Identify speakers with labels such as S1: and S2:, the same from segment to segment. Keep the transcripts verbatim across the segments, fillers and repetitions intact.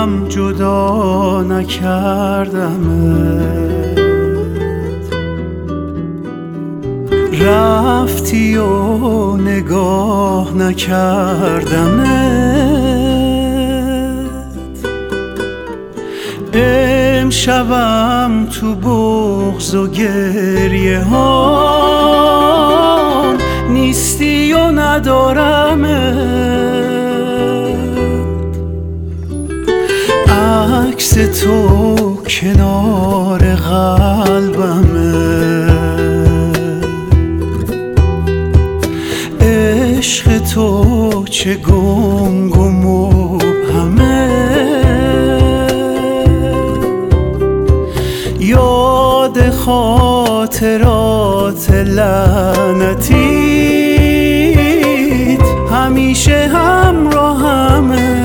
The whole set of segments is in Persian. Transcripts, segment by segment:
S1: شبم جدا نکردمت، رفتی و نگاه نکردمت. امشبم تو بغض و گریه ها نیستی و ندارمت. عکس تو کنار قلبمه، عشق تو چه گنگ و مبهمه. یاد خاطرات لعنتیت همیشه همراهمه.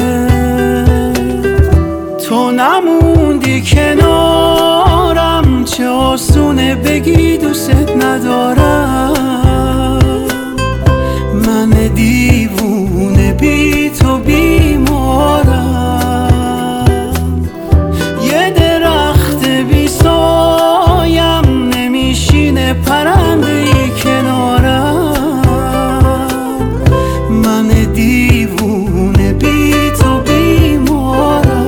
S1: تو نموندی کنارم، چه آسونه بگی دوست ندارم. من دیوونه بی تو بیمارم، یه درخت بی سایم نمیشینه پرنده ای کنارم. من دیوونه بی تو بیمارم.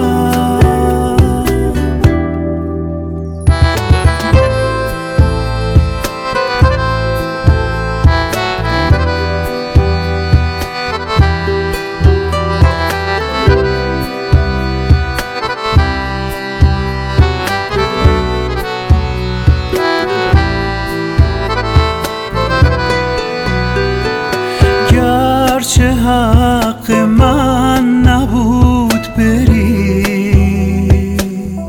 S1: گرچه حق من نبود بری،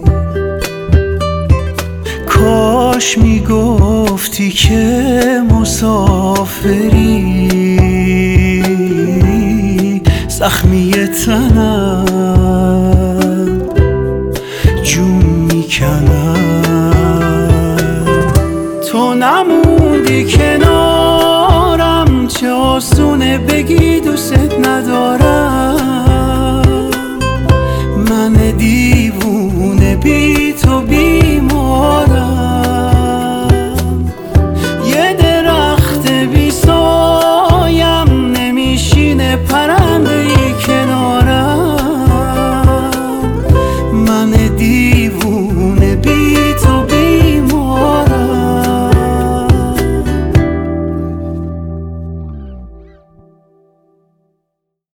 S1: کاش میگفتی که مسافری. زخمی تنم جون میکنم، تو نموندی کنارم، چه آسونه بگی دوست ندارم. من دیوونه بی تو